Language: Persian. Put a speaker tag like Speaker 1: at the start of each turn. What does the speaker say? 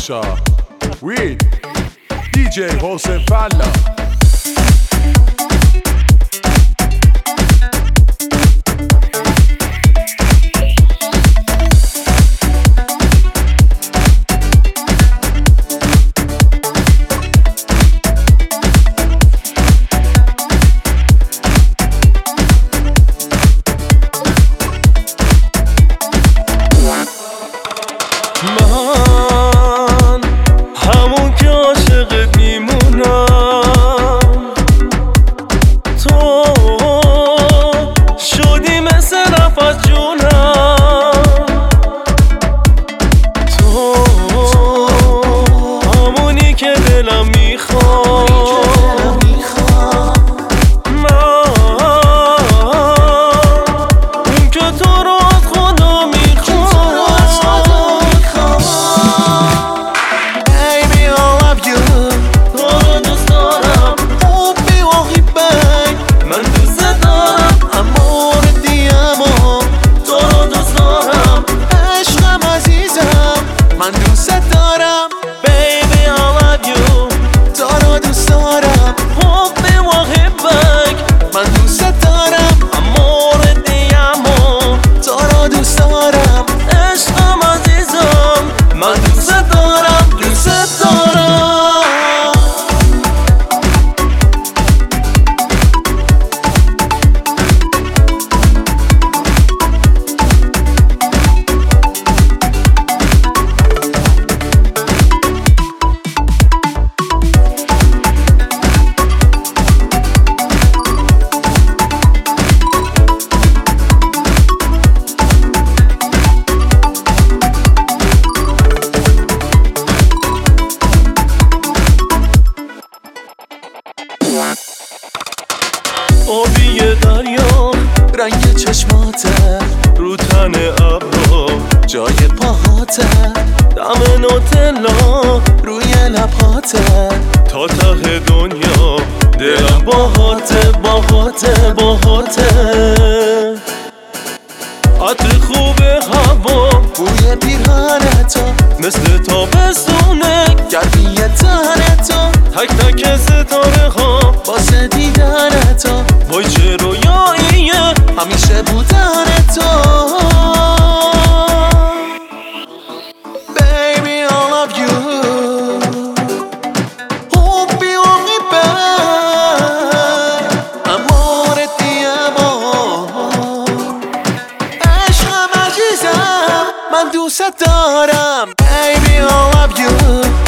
Speaker 1: Pasha with DJ Jose Falla.
Speaker 2: آبی دریا رنگ چشماته، رو تن ابرا جای پاهاته، دم نوتلا روی لبهاته، تا ته دنیا دلم باهاته باهاته باهاته. عطر خوب هوا بوی پیرهنتا مثل تابستونه، گرمی تنتا تک تک ستاره ها واسه دیدنتا، وای چه رویاییه همیشه بودن تو. Baby I love you حبی عقیبه amore ti amo عشقم عزیزم من دوست دارم. Baby I love you